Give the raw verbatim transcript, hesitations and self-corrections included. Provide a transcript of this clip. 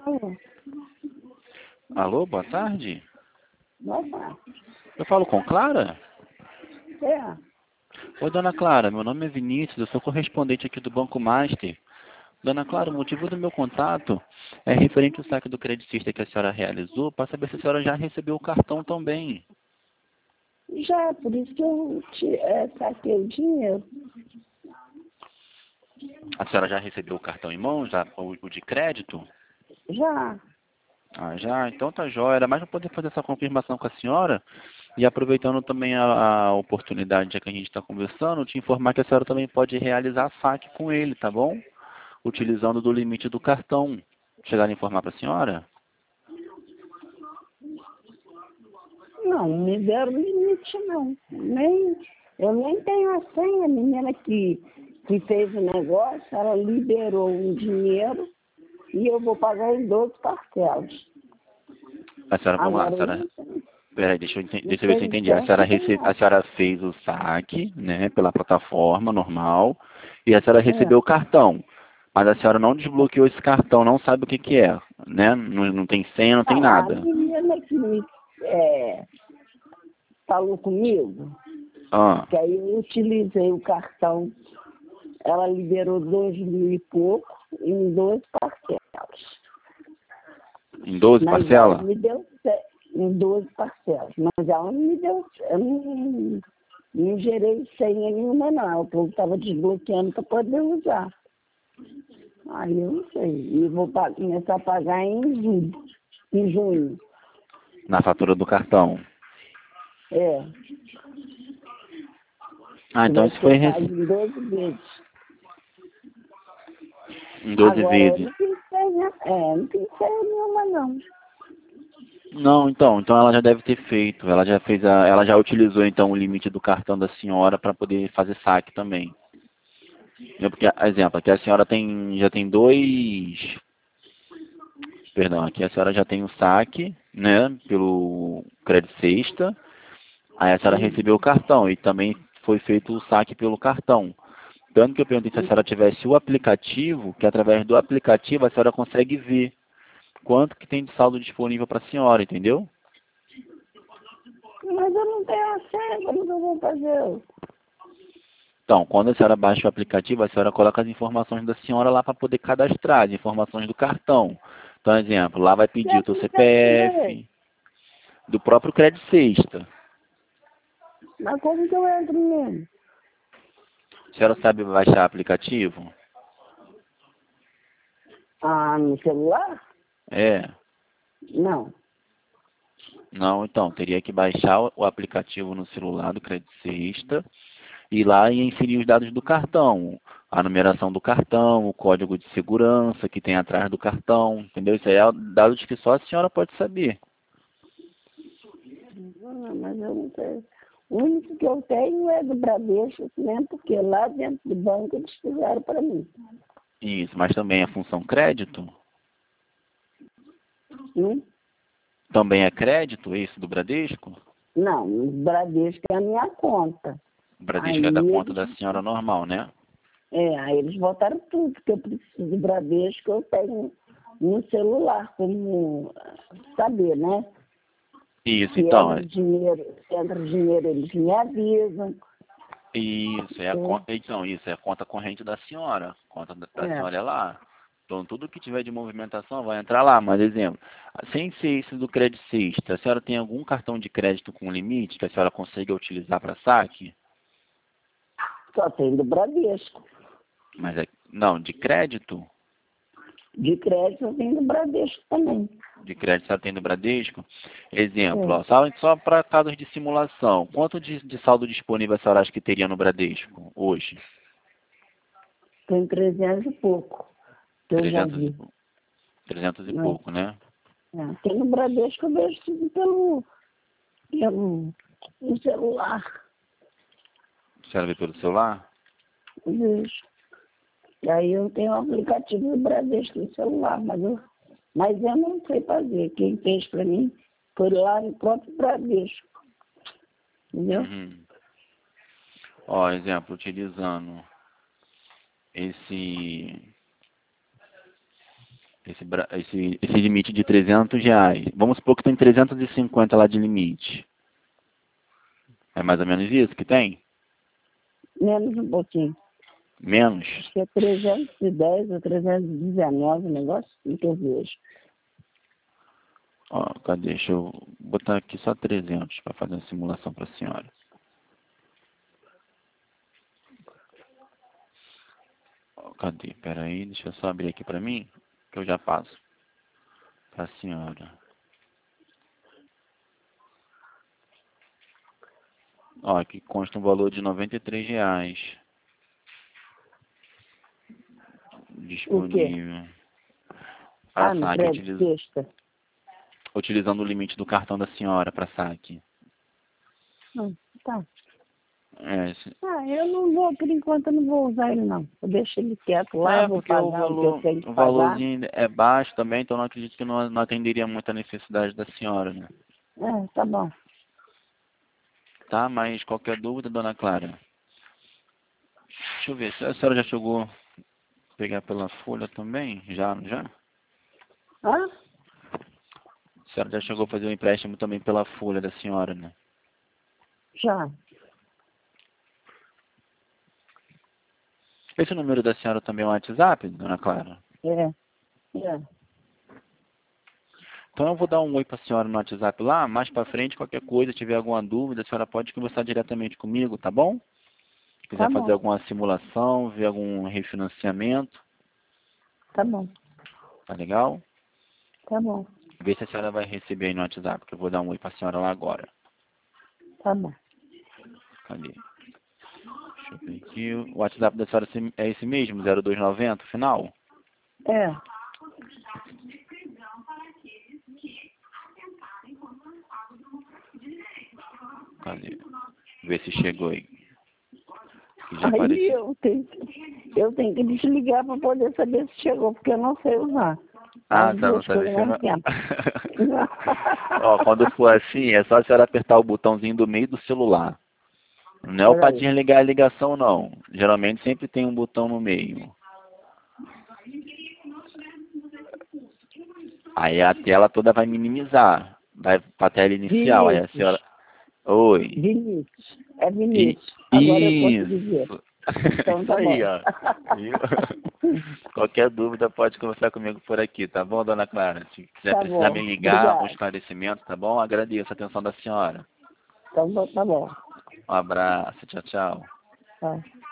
Alô? Alô, boa tarde. Boa tarde. Eu falo com Clara? É. Oi, dona Clara, meu nome é Vinícius, eu sou correspondente aqui do Banco Master. Dona Clara, o motivo do meu contato é referente ao saque do credicista que a senhora realizou, para saber se a senhora já recebeu o cartão também. Já, por isso que eu te, é, saquei o dinheiro. A senhora já recebeu o cartão em mãos, já, o, o de crédito? Já. Ah, já? Então tá jóia. Era mais para poder fazer essa confirmação com a senhora e aproveitando também a, a oportunidade já que a gente está conversando, te informar que a senhora também pode realizar saque com ele, tá bom? Utilizando do limite do cartão. Chegaram a informar para a senhora? Não, não me deram limite, não. Nem, eu nem tenho a senha. A menina que, que fez o negócio, ela liberou um dinheiro e eu vou pagar em doze parcelas. A senhora, vamos lá, a Agora, eu senhora... não tenho, Peraí, deixa eu, enten- não deixa eu ver se eu tenho entendi. A cheque, senhora, não tenho rece... a nada. senhora fez o saque, né, pela plataforma normal, e a senhora É. recebeu o cartão. Mas a senhora não desbloqueou esse cartão, não sabe o que que é, né? Não, não tem senha, não tem Não, a nada. menina que me é, falou comigo, Ah, que aí eu utilizei o cartão, ela liberou dois mil e pouco em doze parcelas. em doze Mas ela parcelas? me deu se- em doze parcelas. Mas ela não me deu, eu não, não gerei senha nenhuma não, eu estava desbloqueando para poder usar. Aí eu não sei. E vou pa- começar a pagar em julho. Em junho. Na fatura do cartão. É. Ah, Que então vai isso ser foi pago rece... em doze vezes. em doze Agora eu vezes. não fiz senha, é, não fiz senha nenhuma não. Não, então, então ela já deve ter feito. Ela já fez a, ela já utilizou então o limite do cartão da senhora para poder fazer saque também. É porque, exemplo, aqui a senhora tem já tem dois, perdão, aqui a senhora já tem um saque, né, pelo crédito sexta. Aí a senhora Hum. recebeu o cartão e também foi feito o saque pelo cartão. Tanto que eu perguntei se a senhora tivesse o aplicativo, que através do aplicativo a senhora consegue ver quanto que tem de saldo disponível para a senhora, entendeu? Mas eu não tenho a senha, como que eu vou fazer? Então, quando a senhora baixa o aplicativo, a senhora coloca as informações da senhora lá para poder cadastrar, as informações do cartão. Então, exemplo, lá vai Que pedir o teu aplicativo é esse? C P F, do próprio crédito sexta. Mas como que eu entro nele? A senhora sabe baixar aplicativo? Ah, no celular? É. Não. Não, então, teria que baixar o o aplicativo no celular do crédito sexta e lá e inserir os dados do cartão, a numeração do cartão, o código de segurança que tem atrás do cartão, entendeu? Isso aí é dados que só a senhora pode saber. Ah, mas eu não tenho. O único que eu tenho é do Bradesco, né? Porque lá dentro do banco eles fizeram para mim. Isso, mas também a função crédito? Hum? Também é crédito esse do Bradesco? Não, o Bradesco é a minha conta. O Bradesco é da Aí conta eles, da senhora normal, né? é, aí eles botaram tudo que eu preciso do Bradesco, eu tenho no celular, como saber, né? Isso, Se então, entra é- dinheiro, se entra dinheiro, eles me avisam. isso é a É, conta, então, isso é a conta corrente da senhora. A conta da da é. senhora é lá. Então, tudo que tiver de movimentação vai entrar lá. Mas, exemplo, sem ser esse do crédito sexta, a senhora tem algum cartão de crédito com limite que a senhora consiga utilizar para saque? Só tem do Bradesco. Mas é, não, de crédito? De crédito eu tenho do Bradesco também. De crédito a senhora tem do Bradesco? Exemplo, É. ó, só, só para casos de simulação. Quanto de, de saldo disponível a senhora acha que teria no Bradesco hoje? Tem trezentos e pouco, que eu já trezentos e, vi. pou- trezentos e Né? pouco, né? É. Tem no Bradesco, eu vejo tudo pelo, pelo no celular. A senhora vê pelo celular? Eu vejo. E aí eu tenho o aplicativo do Bradesco no celular, mas eu, mas eu não sei fazer. Quem fez para mim foi lá no próprio Bradesco. Entendeu? Uhum. Ó, exemplo, utilizando esse esse, bra- esse, esse limite de trezentos reais. Vamos supor que tem trezentos e cinquenta lá de limite. É mais ou menos isso que tem? Menos um pouquinho. Menos? Acho que é trezentos e dez ou trezentos e dezenove o negócio que eu vejo. Ó, cadê? Deixa eu botar aqui só trezentos para fazer a simulação para a senhora. Ó, cadê? Pera aí, deixa eu só abrir aqui para mim, que eu já passo para a senhora. Ó, aqui consta um valor de noventa e três reais. O quê? Disponível. Ah, Para no saque, prédio utiliza- sexta. utilizando o limite do cartão da senhora para saque. Hum, tá. É, se- Ah, eu não vou, por enquanto eu não vou usar ele não. Eu deixo ele quieto lá, é vou porque o pagar o que eu valor, tenho que o pagar. valorzinho é baixo também, então não acredito que não, não atenderia muito a necessidade da senhora, né? É, tá bom. Tá, mas qualquer dúvida, dona Clara? Deixa eu ver, se a senhora já chegou a pegar pela folha também? Já, não já? Hã? A senhora já chegou a fazer o empréstimo também pela folha da senhora, né? Já. Esse número da senhora também é um WhatsApp, dona Clara? É. É. Então eu vou dar um oi para a senhora no WhatsApp lá, mais para frente, qualquer coisa, tiver alguma dúvida, a senhora pode conversar diretamente comigo, tá bom? Se Tá quiser fazer bom. alguma simulação, ver algum refinanciamento, Tá bom. tá legal? Tá bom. Vê se a senhora vai receber aí no WhatsApp, que eu vou dar um oi para a senhora lá agora. Tá bom. Cadê? Deixa eu ver aqui. O WhatsApp da senhora é esse mesmo, zero dois noventa, final? É. Cadê? Vê se chegou aí. Que já Aí apareceu. eu tenho, eu tenho que desligar para poder saber se chegou, porque eu não sei usar. Ah, As tá, não duas sabe coisas ao mesmo filmar. tempo. Ó, quando for assim, é só a senhora apertar o botãozinho do meio do celular. Não é o para Peraí. desligar a ligação, não. Geralmente sempre tem um botão no meio. Aí a tela toda vai minimizar. Vai para a tela inicial. Aí a senhora... Vinícius. Oi. Vinícius. É I- Vinícius. Agora eu consegui ver. Isso. Então Isso tá aí, bom. ó. Viu? Qualquer dúvida pode conversar comigo por aqui, tá bom, dona Clara? Se quiser Tá precisar bom. me ligar, algum Obrigado. esclarecimento, tá bom? Agradeço a atenção da senhora. Então tá bom. Um abraço, tchau, tchau. Tá.